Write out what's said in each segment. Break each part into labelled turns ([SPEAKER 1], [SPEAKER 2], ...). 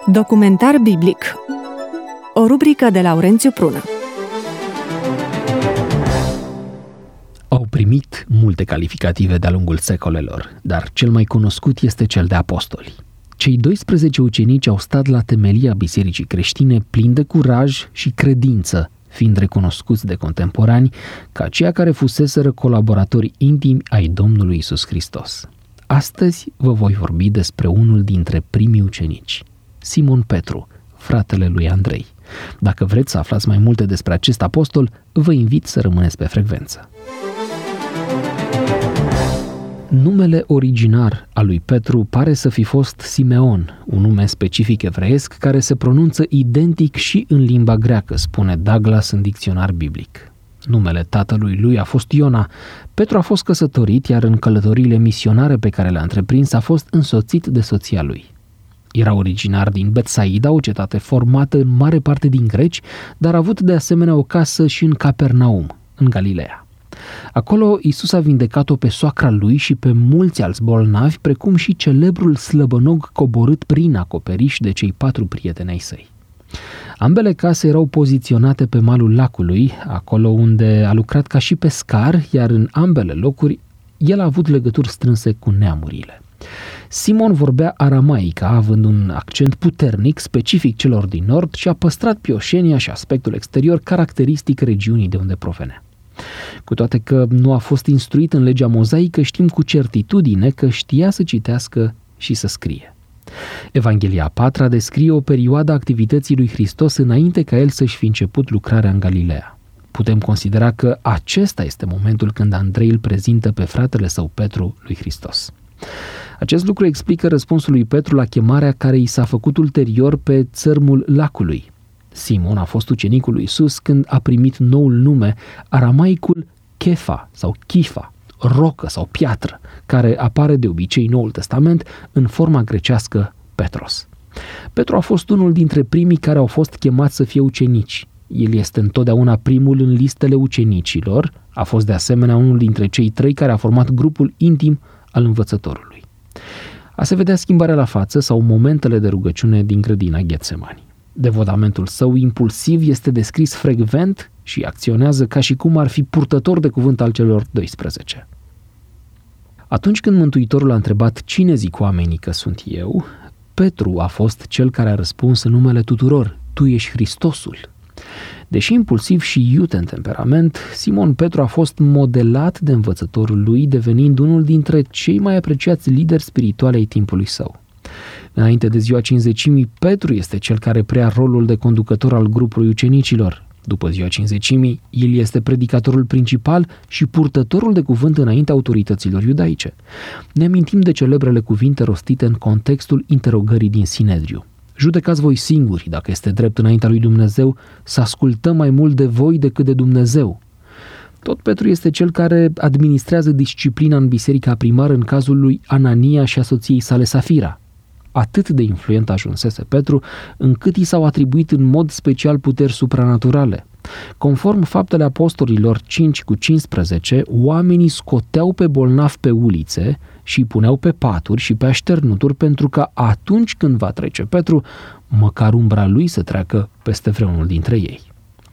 [SPEAKER 1] Documentar biblic. O rubrică de Laurențiu Prună.
[SPEAKER 2] Au primit multe calificative de-a lungul secolelor, dar cel mai cunoscut este cel de apostoli. Cei 12 ucenici au stat la temelia bisericii creștine plini de curaj și credință, fiind recunoscuți de contemporani ca aceia care fuseseră colaboratori intimi ai Domnului Iisus Hristos. Astăzi vă voi vorbi despre unul dintre primii ucenici, Simon Petru, fratele lui Andrei. Dacă vreți să aflați mai multe despre acest apostol, vă invit să rămâneți pe frecvență. Numele originar al lui Petru pare să fi fost Simeon, un nume specific evreiesc care se pronunță identic și în limba greacă, spune Douglas în dicționar biblic. Numele tatălui lui a fost Iona. Petru a fost căsătorit, iar în călătoriile misionare pe care le-a întreprins a fost însoțit de soția lui. Era originar din Betsaida, o cetate formată în mare parte din greci, dar a avut de asemenea o casă și în Capernaum, în Galileea. Acolo Iisus a vindecat-o pe soacra lui și pe mulți alți bolnavi, precum și celebrul slăbănog coborât prin acoperiș de cei 4 prieteni ai săi. Ambele case erau poziționate pe malul lacului, acolo unde a lucrat ca și pescar, iar în ambele locuri el a avut legături strânse cu neamurile. Simon vorbea aramaica, având un accent puternic, specific celor din nord, și a păstrat pioșenia și aspectul exterior caracteristic regiunii de unde provenea. Cu toate că nu a fost instruit în legea mozaică, știm cu certitudine că știa să citească și să scrie. Evanghelia a 4-a descrie o perioadă a activității lui Hristos înainte ca el să-și fi început lucrarea în Galileea. Putem considera că acesta este momentul când Andrei îl prezintă pe fratele său Petru lui Hristos. Acest lucru explică răspunsul lui Petru la chemarea care i s-a făcut ulterior pe țărmul lacului. Simon a fost ucenicul lui Iisus când a primit noul nume, aramaicul Chefa sau Chifa, rocă sau piatră, care apare de obicei în Noul Testament în forma grecească Petros. Petru a fost unul dintre primii care au fost chemați să fie ucenici. El este întotdeauna primul în listele ucenicilor, a fost de asemenea unul dintre cei 3 care a format grupul intim al învățătorului. A se vedea schimbarea la față sau momentele de rugăciune din grădina Ghetsemani. Devotamentul său impulsiv este descris frecvent și acționează ca și cum ar fi purtător de cuvânt al celor 12. Atunci când Mântuitorul a întrebat cine zic oamenii că sunt eu, Petru a fost cel care a răspuns în numele tuturor: tu ești Hristosul. Deși impulsiv și iute în temperament, Simon Petru a fost modelat de învățătorul lui, devenind unul dintre cei mai apreciați lideri spirituali ai timpului său. Înainte de ziua Cincizecimii, Petru este cel care preia rolul de conducător al grupului ucenicilor. După ziua Cincizecimii, el este predicatorul principal și purtătorul de cuvânt înaintea autorităților iudaice. Ne amintim de celebrele cuvinte rostite în contextul interogării din Sinedriu. Judecați voi singuri, dacă este drept înaintea lui Dumnezeu, să ascultăm mai mult de voi decât de Dumnezeu. Tot Petru este cel care administrează disciplina în biserica primară în cazul lui Anania și a soției sale Safira. Atât de influent ajunsese Petru, încât i s-au atribuit în mod special puteri supranaturale. Conform Faptele Apostolilor 5:15, oamenii scoteau pe bolnavi pe ulițe și îi puneau pe paturi și pe așternuturi pentru ca atunci când va trece Petru, măcar umbra lui să treacă peste vreunul dintre ei.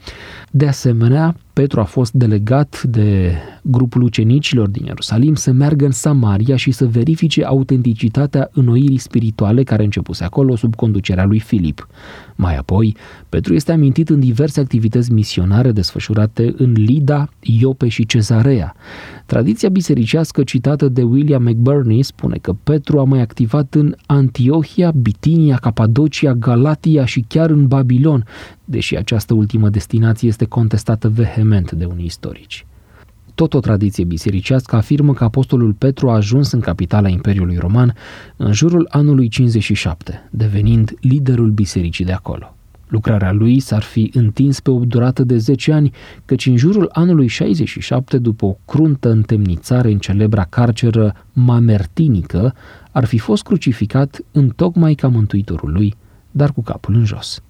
[SPEAKER 2] De asemenea, Petru a fost delegat de grupul ucenicilor din Ierusalim să meargă în Samaria și să verifice autenticitatea înnoirii spirituale care începuse acolo sub conducerea lui Filip. Mai apoi, Petru este amintit în diverse activități misionare desfășurate în Lida, Iope și Cezarea. Tradiția bisericească citată de William McBurney spune că Petru a mai activat în Antiohia, Bitinia, Capadocia, Galatia și chiar în Babilon, deși această ultimă destinație este contestată vehement de unii istorici. Tot o tradiție bisericească afirmă că apostolul Petru a ajuns în capitala Imperiului Roman în jurul anului 57, devenind liderul bisericii de acolo. Lucrarea lui s-ar fi întins pe o durată de 10 ani, căci în jurul anului 67, după o cruntă întemnițare în celebra carceră mamertinică, ar fi fost crucificat întocmai ca mântuitorul lui, dar cu capul în jos.